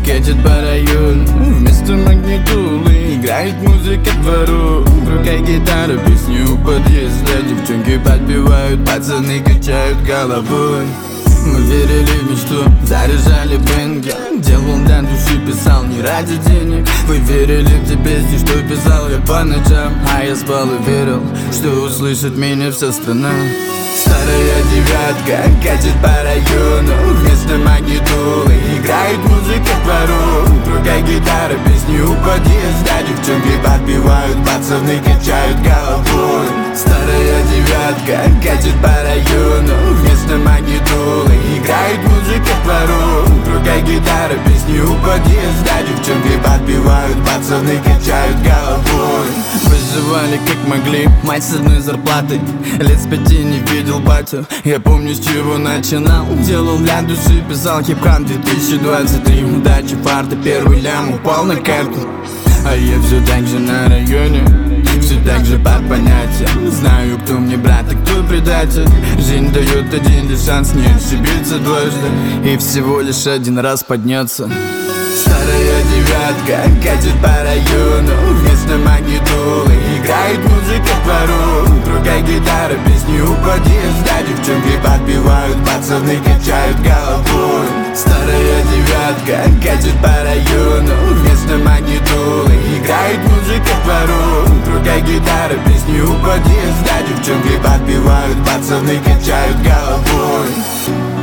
катит по району, вместо магнитолы играет музыка двору. В руках гитара, песни у подъезда, девчонки подпевают, пацаны качают головой. Мы верили в мечту, заряжали бенги, делал для души, писал не ради денег. Вы верили в те песни, что писал я по ночам, а я спал и верил, что услышит меня вся страна. Старая девятка катит по району, вместо магнитолы играет музыка двору. В руках гитара, песни у подъезда, девчонки подпевают, пацаны качают головой. Старая девятка катит по району, вместо магнитолы играет музыка двору. В руках гитара, песни у подъезда, девчонки подпевают, пацаны качают головой. Выживали как могли, мать с одной зарплаты, лет с 5 не видел батю. Я помню, с чего начинал, делал для души, писал хип-хап 2023. Удача, фарта, первый лям упал на карту. А я все так же на районе, все так же под понятием. Знаю, кто мне брат, а кто предатель. Жизнь дает один лишь шанс, не ошибиться дважды, и всего лишь один раз подняться. Старая девятка катит по району, вместо магнитолы играет музыка двору. В руках гитара, песни у подъезда, девчонки подпевают, пацаны качают головой. Старая девятка катит по району, вместо магнитолы играет музыка двору. В руках гитара, песни у подъезда, девчонки подпевают, пацаны качают головой.